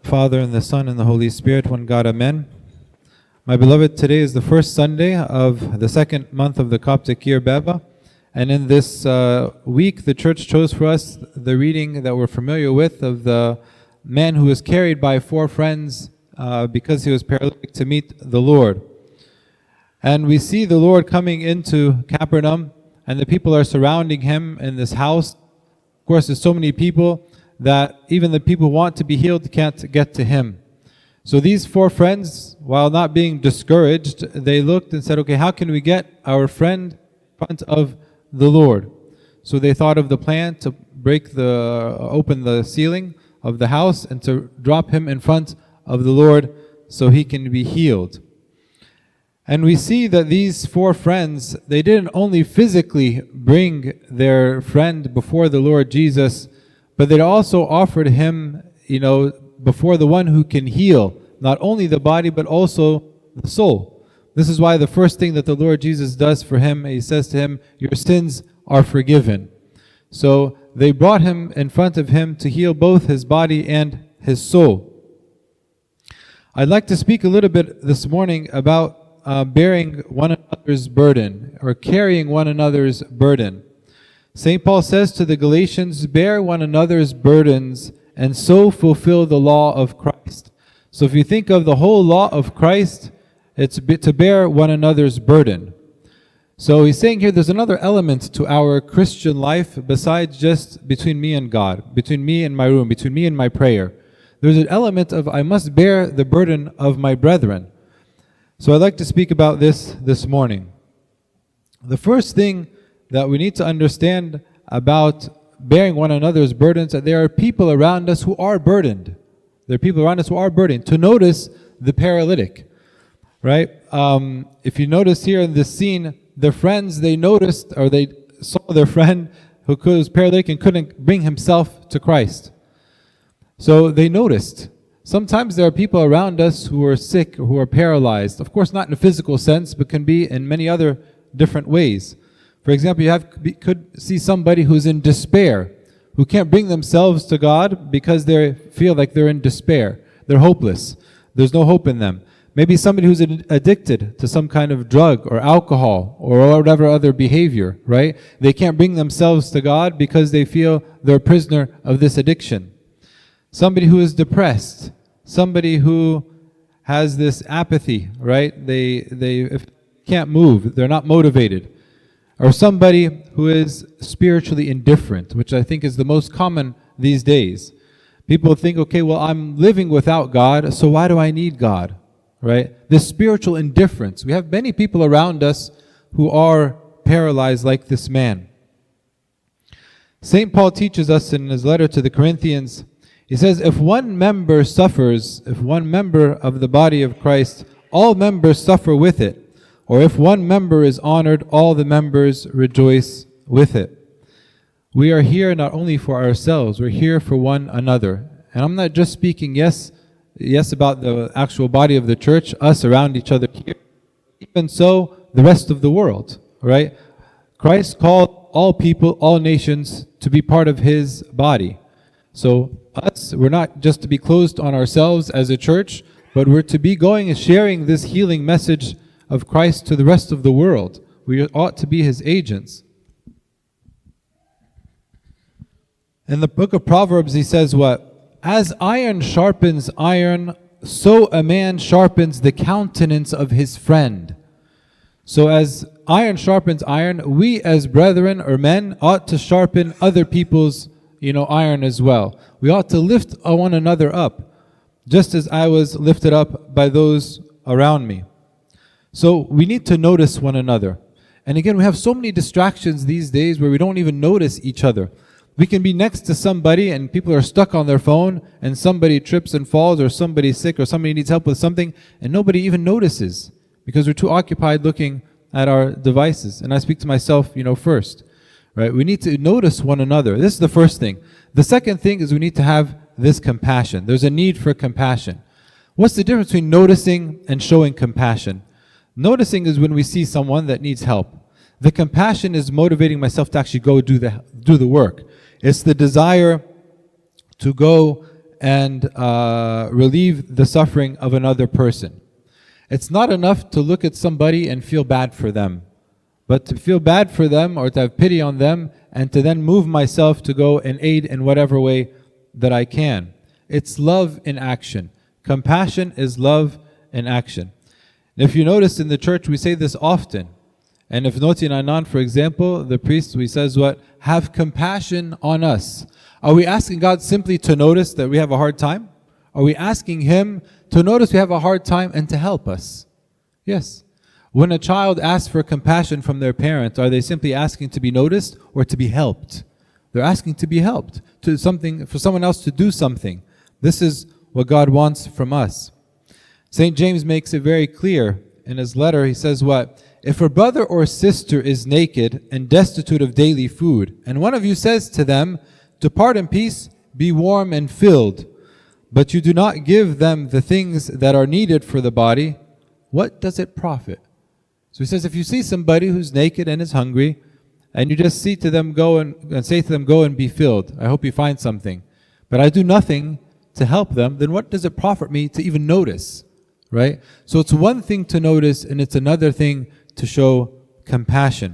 Father, and the Son, and the Holy Spirit, one God, Amen. My beloved, today is the first Sunday of the second month of the Coptic year, Baba. And in this week, the church chose for us the reading that we're familiar with of the man who was carried by four friends because he was paralytic to meet the Lord. And we see the Lord coming into Capernaum, and the people are surrounding him in this house. Of course, there's so many people that even the people who want to be healed can't get to him. So these four friends, while not being discouraged, they looked and said, okay, how can we get our friend in front of the Lord? So they thought of the plan to open the ceiling of the house and to drop him in front of the Lord so he can be healed. And we see that these four friends, they didn't only physically bring their friend before the Lord Jesus, but they also offered him, before the one who can heal, not only the body, but also the soul. This is why the first thing that the Lord Jesus does for him, he says to him, your sins are forgiven. So they brought him in front of him to heal both his body and his soul. I'd like to speak a little bit this morning about bearing one another's burden, or carrying one another's burden. St. Paul says to the Galatians, bear one another's burdens and so fulfill the law of Christ. So if you think of the whole law of Christ, it's to bear one another's burden. So he's saying here there's another element to our Christian life besides just between me and God, between me and my room, between me and my prayer. There's an element of I must bear the burden of my brethren. So I'd like to speak about this morning. The first thing that we need to understand about bearing one another's burdens, that there are people around us who are burdened. There are people around us who are burdened. To notice the paralytic, right? If you notice here in this scene, the friends, they noticed, or they saw their friend who was paralytic and couldn't bring himself to Christ. So they noticed. Sometimes there are people around us who are sick, who are paralyzed. Of course, not in a physical sense, but can be in many other different ways. For example, could see somebody who's in despair, who can't bring themselves to God because they feel like they're in despair. They're hopeless. There's no hope in them. Maybe somebody who's addicted to some kind of drug or alcohol or whatever other behavior, right? They can't bring themselves to God because they feel they're a prisoner of this addiction. Somebody who is depressed. Somebody who has this apathy, right? They can't move. They're not motivated. Or somebody who is spiritually indifferent, which I think is the most common these days. People think, okay, well, I'm living without God, so why do I need God? Right? This spiritual indifference. We have many people around us who are paralyzed like this man. St. Paul teaches us in his letter to the Corinthians, he says, if one member suffers, if one member of the body of Christ, all members suffer with it. Or if one member is honored, all the members rejoice with it. We are here not only for ourselves, we're here for one another. And I'm not just speaking, yes, about the actual body of the church, us around each other here. Even so, the rest of the world, right? Christ called all people, all nations to be part of his body. So us, we're not just to be closed on ourselves as a church, but we're to be going and sharing this healing message of Christ to the rest of the world. We ought to be his agents. In the book of Proverbs, he says what? As iron sharpens iron, so a man sharpens the countenance of his friend. So as iron sharpens iron, we as brethren or men ought to sharpen other people's iron as well. We ought to lift one another up, just as I was lifted up by those around me. So we need to notice one another. And again, we have so many distractions these days where we don't even notice each other. We can be next to somebody and people are stuck on their phone and somebody trips and falls, or somebody's sick, or somebody needs help with something, and nobody even notices because we're too occupied looking at our devices. And I speak to myself, first. Right? We need to notice one another. This is the first thing. The second thing is we need to have this compassion. There's a need for compassion. What's the difference between noticing and showing compassion? Noticing is when we see someone that needs help. The compassion is motivating myself to actually go do the work. It's the desire to go and relieve the suffering of another person. It's not enough to look at somebody and feel bad for them, but to feel bad for them or to have pity on them and to then move myself to go and aid in whatever way that I can. It's love in action. Compassion is love in action. And if you notice in the church, we say this often. And if Noti Nanan, for example, the priest, he says what? Have compassion on us. Are we asking God simply to notice that we have a hard time? Are we asking Him to notice we have a hard time and to help us? Yes. When a child asks for compassion from their parent, are they simply asking to be noticed or to be helped? They're asking to be helped, for someone else to do something. This is what God wants from us. St. James makes it very clear in his letter. He says what? If a brother or sister is naked and destitute of daily food, and one of you says to them, depart in peace, be warm and filled, but you do not give them the things that are needed for the body, what does it profit? So he says, if you see somebody who's naked and is hungry, and you just say to them, go and be filled, I hope you find something, but I do nothing to help them, then what does it profit me to even notice? Right? So it's one thing to notice, and it's another thing to show compassion.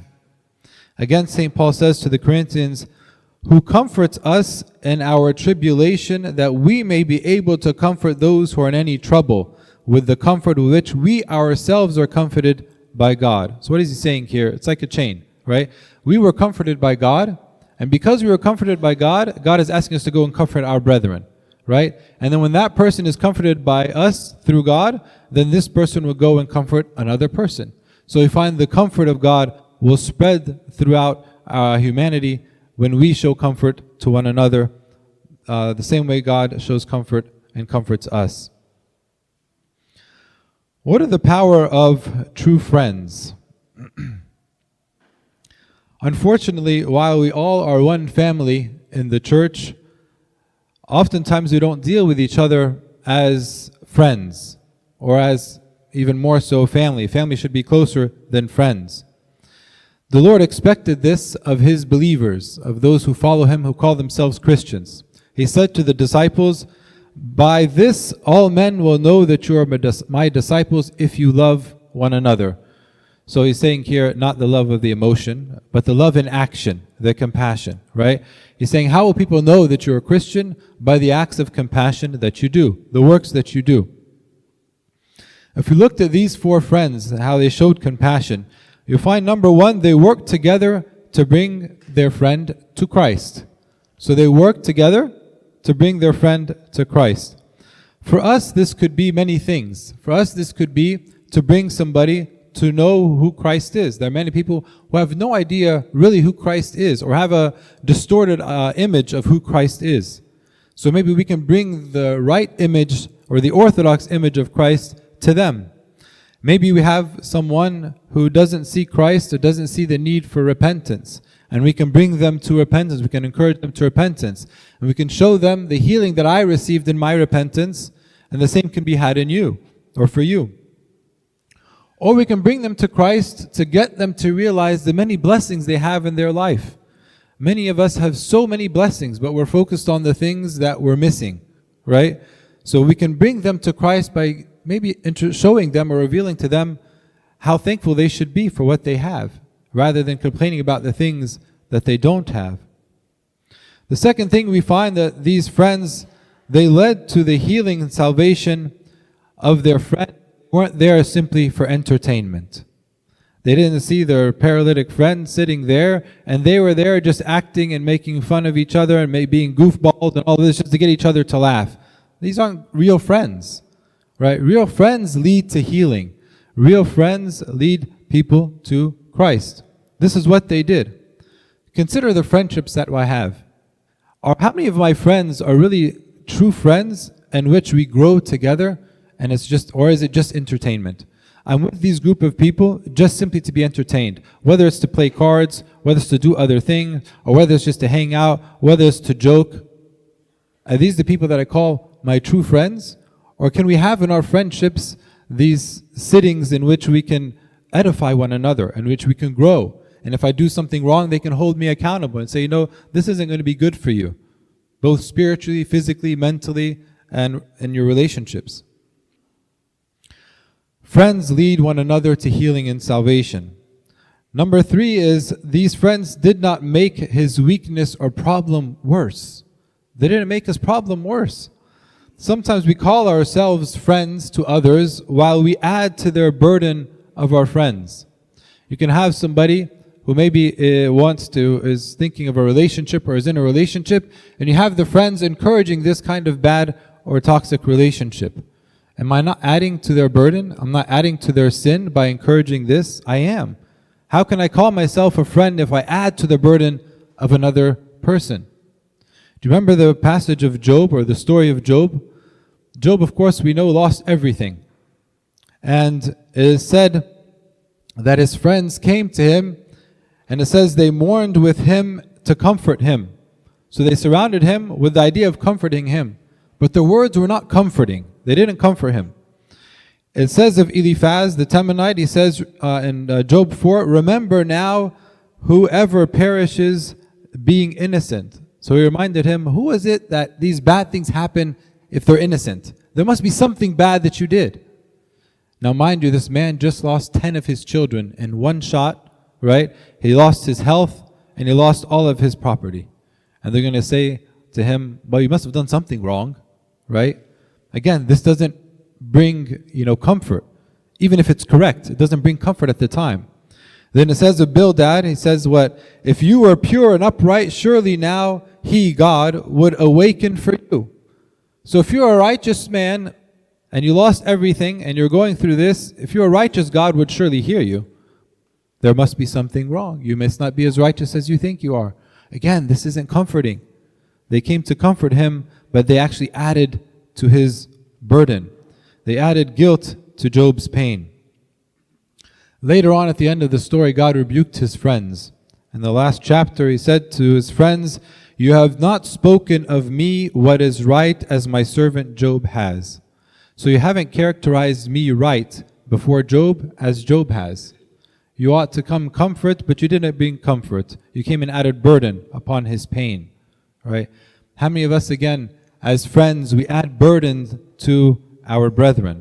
Again, St. Paul says to the Corinthians, who comforts us in our tribulation, that we may be able to comfort those who are in any trouble, with the comfort with which we ourselves are comforted by God. So what is he saying here? It's like a chain, right? We were comforted by God, and because we were comforted by God, God is asking us to go and comfort our brethren, right? And then when that person is comforted by us through God, then this person will go and comfort another person. So we find the comfort of God will spread throughout humanity when we show comfort to one another, the same way God shows comfort and comforts us. What are the power of true friends? Unfortunately, while we all are one family in the church, oftentimes we don't deal with each other as friends, or as even more so family. Family should be closer than friends. The Lord expected this of His believers, of those who follow Him, who call themselves Christians. He said to the disciples, by this all men will know that you are my disciples if you love one another. So he's saying here, not the love of the emotion, but the love in action, the compassion, right? He's saying, how will people know that you're a Christian? By the acts of compassion that you do, the works that you do. If you looked at these four friends, how they showed compassion, you'll find number one, they worked together to bring their friend to Christ. So they worked together to bring their friend to Christ. For us, this could be many things. For us, this could be to bring somebody to know who Christ is. There are many people who have no idea really who Christ is, or have a distorted image of who Christ is. So maybe we can bring the right image, or the orthodox image of Christ, to them. Maybe we have someone who doesn't see Christ, or doesn't see the need for repentance, and we can bring them to repentance. We can encourage them to repentance, and we can show them the healing that I received in my repentance, and the same can be had in you, or for you. Or we can bring them to Christ to get them to realize the many blessings they have in their life. Many of us have so many blessings, but we're focused on the things that we're missing, right? So we can bring them to Christ by maybe showing them or revealing to them how thankful they should be for what they have, rather than complaining about the things that they don't have. The second thing, we find that these friends, they led to the healing and salvation of their friend. They weren't there simply for entertainment. They didn't see their paralytic friend sitting there, and they were there just acting and making fun of each other and being goofballs and all this just to get each other to laugh. These aren't real friends, right? Real friends lead to healing. Real friends lead people to Christ. This is what they did. Consider the friendships that I have. How many of my friends are really true friends in which we grow together, and is it just entertainment? I'm with these group of people just simply to be entertained, whether it's to play cards, whether it's to do other things, or whether it's just to hang out, whether it's to joke. Are these the people that I call my true friends? Or can we have in our friendships these sittings in which we can edify one another, in which we can grow? And if I do something wrong, they can hold me accountable and say, this isn't going to be good for you. both spiritually, physically, mentally, and in your relationships. Friends lead one another to healing and salvation. Number 3 is these friends did not make his weakness or problem worse. They didn't make his problem worse. Sometimes we call ourselves friends to others while we add to their burden of our friends. You can have somebody who maybe is thinking of a relationship or is in a relationship, and you have the friends encouraging this kind of bad or toxic relationship. Am I not adding to their burden? I'm not adding to their sin by encouraging this? I am. How can I call myself a friend if I add to the burden of another person? Do you remember the passage of Job, or the story of Job? Job, of course, we know, lost everything. And it is said that his friends came to him, and it says they mourned with him to comfort him. So they surrounded him with the idea of comforting him. But their words were not comforting. They didn't comfort him. It says of Eliphaz the Temanite, he says in Job 4, remember now whoever perishes being innocent. So he reminded him, who is it that these bad things happen if they're innocent? There must be something bad that you did. Now mind you, this man just lost 10 of his children in one shot, right? He lost his health and he lost all of his property. And they're going to say to him, well, you must have done something wrong, right? Again, this doesn't bring, comfort. Even if it's correct, it doesn't bring comfort at the time. Then it says of Bildad, he says what? If you were pure and upright, surely now he, God, would awaken for you. So if you're a righteous man and you lost everything and you're going through this, if you're a righteous, God would surely hear you. There must be something wrong. You must not be as righteous as you think you are. Again, this isn't comforting. They came to comfort him, but they actually added to his burden. They added guilt to Job's pain. Later on at the end of the story, God rebuked his friends. In the last chapter, he said to his friends, you have not spoken of me what is right as my servant Job has. So you haven't characterized me right before Job as Job has. You ought to come comfort, but you didn't bring comfort. You came and added burden upon his pain. Right? How many of us, again, as friends, we add burdens to our brethren?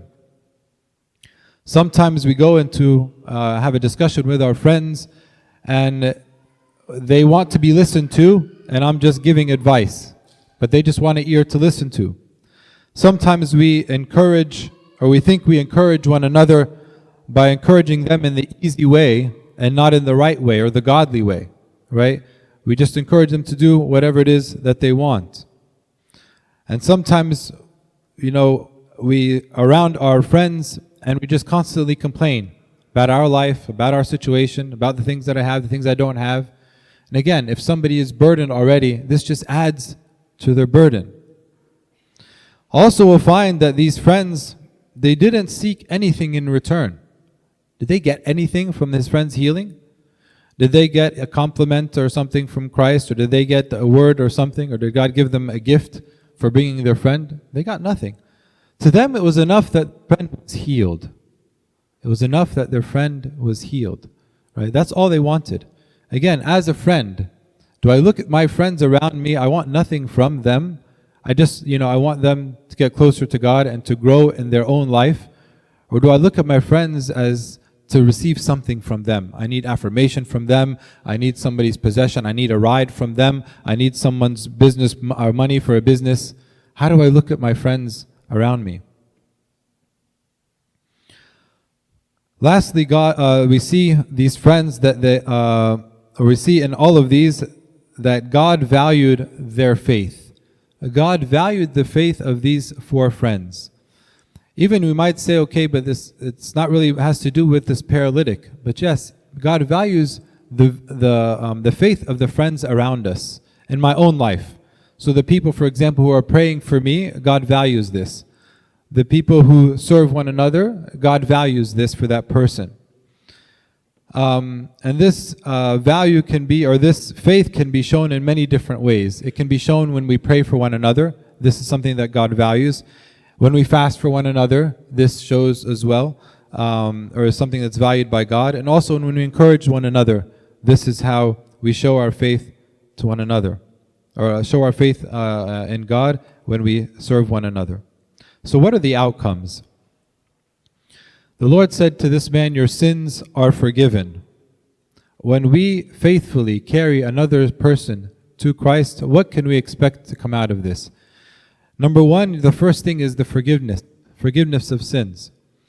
Sometimes we go into have a discussion with our friends, and they want to be listened to, and I'm just giving advice, but they just want an ear to listen to. Sometimes we encourage, or we think we encourage one another by encouraging them in the easy way and not in the right way or the godly way, right? We just encourage them to do whatever it is that they want. And sometimes, we around our friends and we just constantly complain about our life, about our situation, about the things that I have, the things I don't have. And again, if somebody is burdened already, this just adds to their burden. Also, we'll find that these friends, they didn't seek anything in return. Did they get anything from his friend's healing? Did they get a compliment or something from Christ? Or did they get a word or something? Or did God give them a gift for bringing their friend? They got nothing. To them, it was enough that their friend was healed. It was enough that their friend was healed. Right? That's all they wanted. Again, as a friend, do I look at my friends around me? I want nothing from them. I want them to get closer to God and to grow in their own life. Or do I look at my friends as to receive something from them? I need affirmation from them. I need somebody's possession. I need a ride from them. I need someone's business or money for a business. How do I look at my friends around me? Lastly, we see these friends we see in all of these that God valued their faith. God valued the faith of these four friends. Even we might say, okay, but it's not really has to do with this paralytic. But yes, God values the faith of the friends around us in my own life. So the people, for example, who are praying for me, God values this. The people who serve one another, God values this for that person. And this value can be, or this faith can be shown in many different ways. It can be shown when we pray for one another. This is something that God values. When we fast for one another, this shows as well, or is something that's valued by God. And also when we encourage one another, this is how we show our faith to one another. or show our faith in God when we serve one another. So what are the outcomes? The Lord said to this man, your sins are forgiven. When we faithfully carry another person to Christ, what can we expect to come out of this? Number one, the first thing is the forgiveness of sins.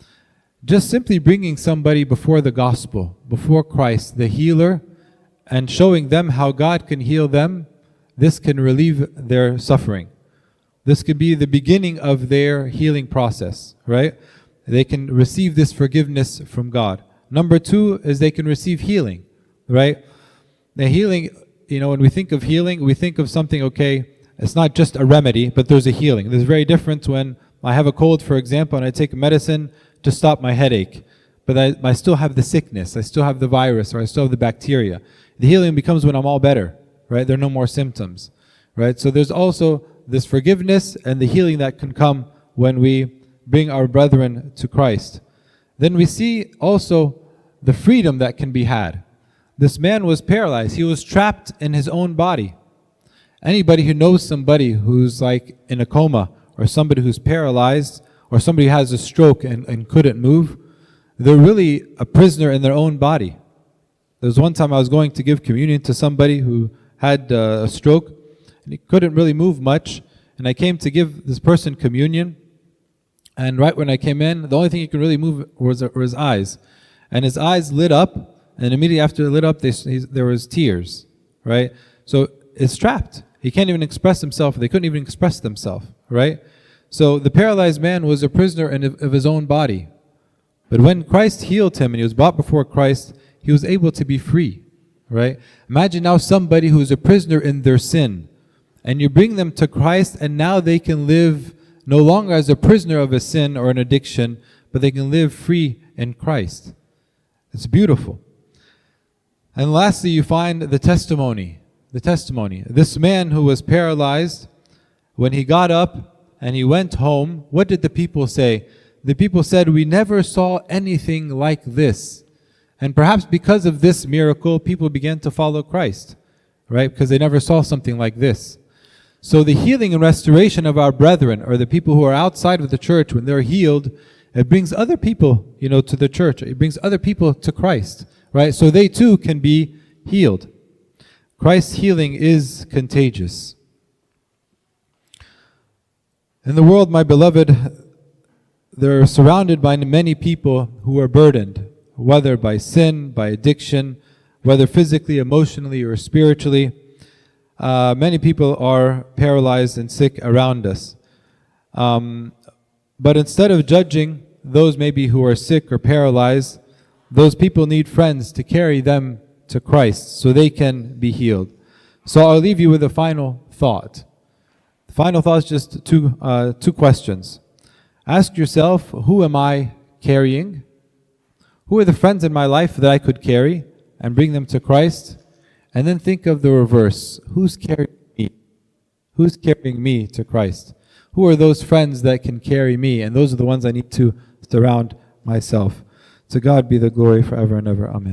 Just simply bringing somebody before the gospel, before Christ, the healer, and showing them how God can heal them, this can relieve their suffering. This could be the beginning of their healing process, right? They can receive this forgiveness from God. Number two is they can receive healing, right? The healing, when we think of healing, we think of something, okay, it's not just a remedy, but there's a healing. There's very different when I have a cold, for example, and I take medicine to stop my headache, but I still have the sickness, I still have the virus, or I still have the bacteria. The healing becomes when I'm all better, right? There are no more symptoms, right? So there's also this forgiveness and the healing that can come when we bring our brethren to Christ. Then we see also the freedom that can be had. This man was paralyzed. He was trapped in his own body. Anybody who knows somebody who's like in a coma, or somebody who's paralyzed, or somebody who has a stroke and couldn't move, they're really a prisoner in their own body. There was one time I was going to give communion to somebody who had a stroke, and he couldn't really move much, and I came to give this person communion, and right when I came in, the only thing he could really move were his eyes. And his eyes lit up, and immediately after it lit up, there was tears, right? So it's trapped. He can't even express himself. They couldn't even express themselves, right? So the paralyzed man was a prisoner of his own body. But when Christ healed him and he was brought before Christ, he was able to be free, right? Imagine now somebody who is a prisoner in their sin, and you bring them to Christ, and now they can live no longer as a prisoner of a sin or an addiction, but they can live free in Christ. It's beautiful. And lastly, you find the testimony. The testimony. This man who was paralyzed, when he got up and he went home, what did the people say? The people said, we never saw anything like this. And perhaps because of this miracle, people began to follow Christ, right? Because they never saw something like this. So the healing and restoration of our brethren, or the people who are outside of the church, when they're healed, it brings other people, to the church. It brings other people to Christ, right? So they too can be healed. Christ's healing is contagious. In the world, my beloved, they're surrounded by many people who are burdened, whether by sin, by addiction, whether physically, emotionally, or spiritually. Many people are paralyzed and sick around us. But instead of judging those maybe who are sick or paralyzed, those people need friends to carry them to Christ so they can be healed. So I'll leave you with a final thought. The final thought is just two questions. Ask yourself, who am I carrying? Who are the friends in my life that I could carry and bring them to Christ? And then think of the reverse. Who's carrying me? Who's carrying me to Christ? Who are those friends that can carry me? And those are the ones I need to surround myself. To God be the glory forever and ever. Amen.